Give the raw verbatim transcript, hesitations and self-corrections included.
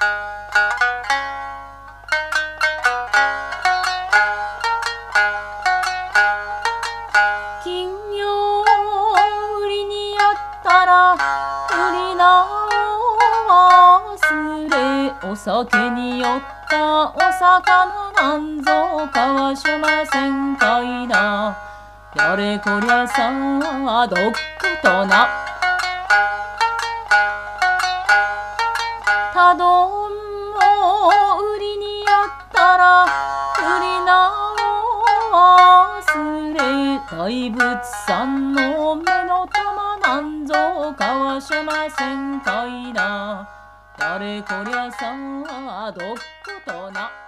金魚売りにやったら売りなを忘れ、お酒に酔ったお魚なんぞかわしませんかいな。やれこりゃさあどっことな。たどんも売りにやったら売りなを忘れ、大仏さんの目の玉なんぞかわしませんかいな。やれこりゃさあどっことな。